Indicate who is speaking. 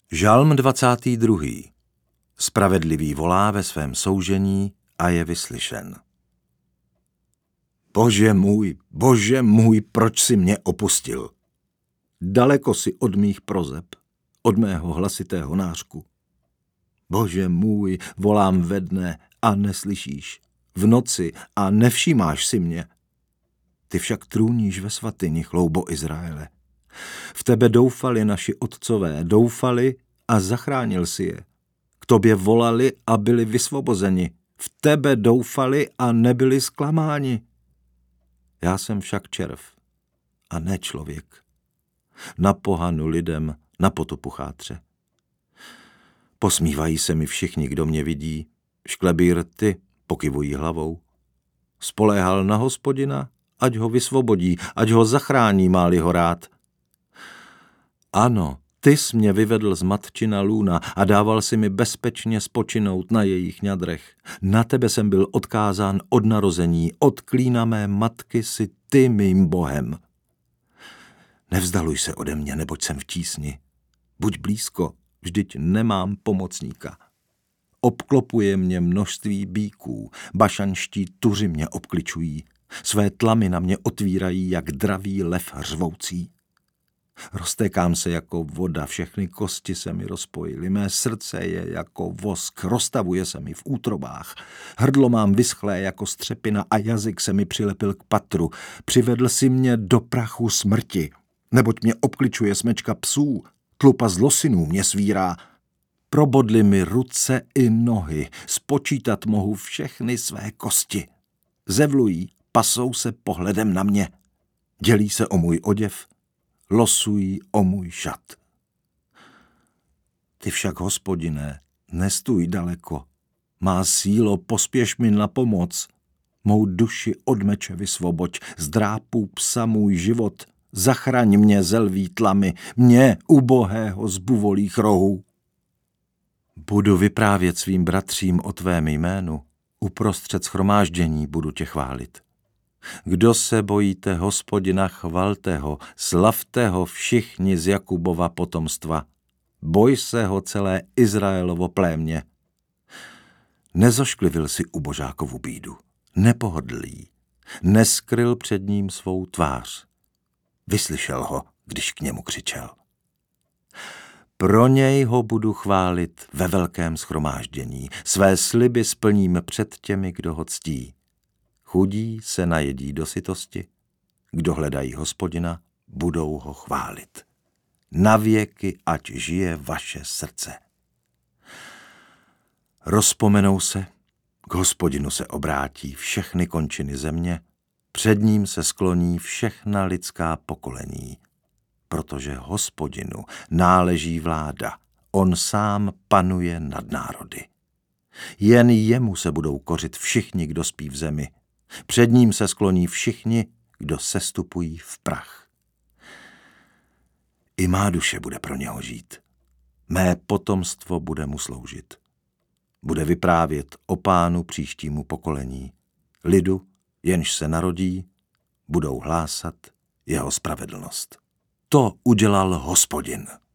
Speaker 1: Žalm 22. Spravedlivý volá ve svém soužení a je vyslyšen. Bože můj, proč jsi mě opustil? Daleko si od mých prozeb, od mého hlasitého nářku. Bože můj, volám ve dne a neslyšíš, v noci a nevšímáš si mě. Ty však trůníš ve svatyni, chloubo Izraele. V tebe doufali naši otcové, doufali a zachránil si je. K tobě volali a byli vysvobozeni. V tebe doufali a nebyli zklamáni. Já jsem však červ a ne člověk. Na pohanu lidem, na potopu chátře. Posmívají se mi všichni, kdo mě vidí. Šklebí rty, pokyvují hlavou. Spoléhal na Hospodina, ať ho vysvobodí, ať ho zachrání, má-li ho rád. Ano, ty jsi mě vyvedl z matčina lůna a dával si mi bezpečně spočinout na jejich ňadrech. Na tebe jsem byl odkázán od narození, od klína mé matky si ty mým Bohem. Nevzdaluj se ode mě, neboť jsem v tísni. Buď blízko, vždyť nemám pomocníka. Obklopuje mě množství býků, bašanští tuři mě obkličují. Své tlamy na mě otvírají, jak dravý lev řvoucí. Roztékám se jako voda, všechny kosti se mi rozpojily, mé srdce je jako vosk, roztavuje se mi v útrobách. Hrdlo mám vyschlé jako střepina a jazyk se mi přilepil k patru. Přivedl si mě do prachu smrti, neboť mě obkličuje smečka psů, tlupa zlosinů mě svírá. Probodly mi ruce i nohy, spočítat mohu všechny své kosti. Zevlují, pasou se pohledem na mě, dělí se o můj oděv, losují o můj šat. Ty však, Hospodine, nestůj daleko. Má sílo, pospěš mi na pomoc. Mou duši od meče vysvoboď, z drápů psa můj život. Zachraň mě ze lví tlamy, mě, ubohého z buvolích rohů. Budu vyprávět svým bratřím o tvém jménu. Uprostřed shromáždění budu tě chválit. Kdo se bojíte Hospodina, chvalte ho, slavte ho všichni z Jakubova potomstva. Boj se ho celé Izraelovo plémě. Nezošklivil si ubožákovu bídu, nepohodl jí, neskryl před ním svou tvář. Vyslyšel ho, když k němu křičel. Pro něj ho budu chválit ve velkém shromáždění, své sliby splním před těmi, kdo ho ctí. Chudí se najedí do sytosti, kdo hledají Hospodina, budou ho chválit. Navěky ať žije vaše srdce. Rozpomenou se, k Hospodinu se obrátí všechny končiny země, před ním se skloní všechna lidská pokolení, protože Hospodinu náleží vláda, on sám panuje nad národy. Jen jemu se budou kořit všichni, kdo spí v zemi, před ním se skloní všichni, kdo sestupují v prach. I má duše bude pro něho žít. Mé potomstvo bude mu sloužit. Bude vyprávět o Pánu příštímu pokolení. Lidu, jenž se narodí, budou hlásat jeho spravedlnost. To udělal Hospodin.